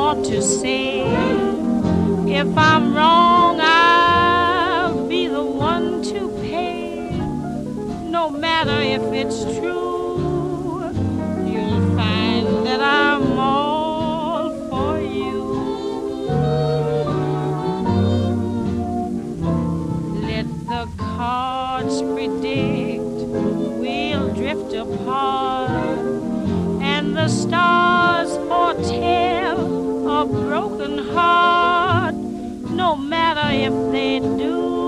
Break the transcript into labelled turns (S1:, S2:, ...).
S1: ought to say. If I'm wrong, I'll be the one to pay. No matter if it's true, you'll find that I'm all for you. Let the cards predict we'll drift apart, and the stars foretell a broken heart. No matter if they do,